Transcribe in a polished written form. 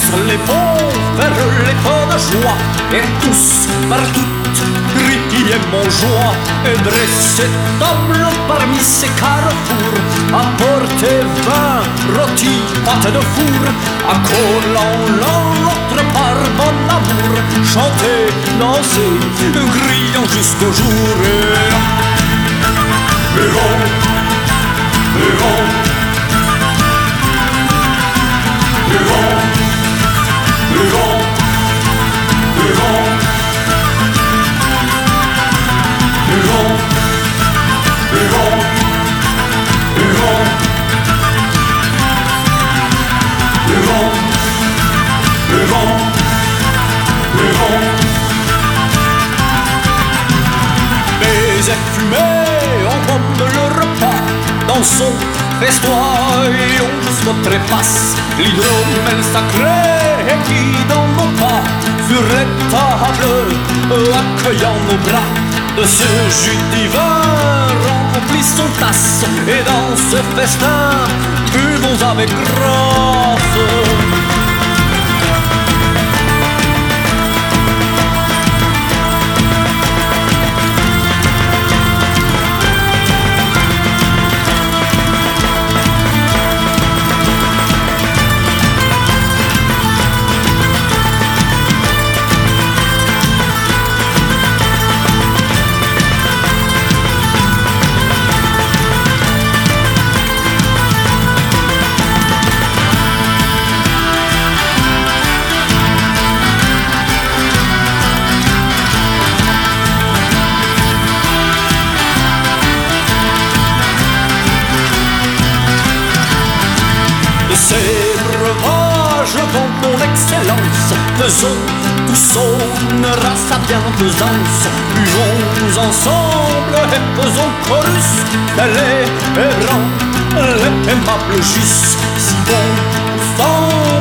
les ponts vers les feux de joie, et tous, partout, criaient mon joie, et dressaient table parmi ces carrefours, apportaient vin, rôti, pâte de four, accolant l'un l'autre par bon amour, chantaient, dansaient, criant jusqu'au jour. Huron, Huron, Huron, Huron, Huron, Huron, Huron, Huron, Huron, Huron, Huron. Mais fumée, on gomme le repas dans son festoyons jusqu'aux trépasse l'hydromel sacré qui dans nos pas sur les tables accueillant nos bras de ce jus divin remplissons tasse et dans ce festin buvons avec grâce. Ces breuvages dont mon excellence faisons tous honneur à sa bienfaisance. Buvons ensemble et faisons chorus les errants, les aimables jus, si bon sang